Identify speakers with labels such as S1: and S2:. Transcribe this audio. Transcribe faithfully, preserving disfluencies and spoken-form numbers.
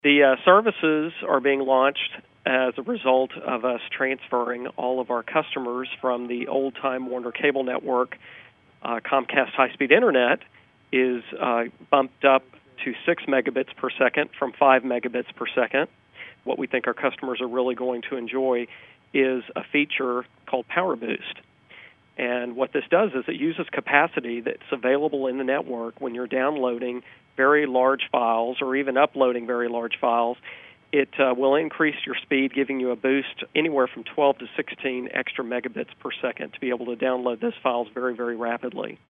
S1: The uh, services are being launched as a result of us transferring all of our customers from the old-time Warner Cable Network. uh, Comcast high-speed internet is uh, bumped up to six megabits per second from five megabits per second. What we think our customers are really going to enjoy is a feature called Power Boost. And what this does is it uses capacity that's available in the network when you're downloading very large files or even uploading very large files. It uh, will increase your speed, giving you a boost anywhere from twelve to sixteen extra megabits per second to be able to download those files very, very rapidly.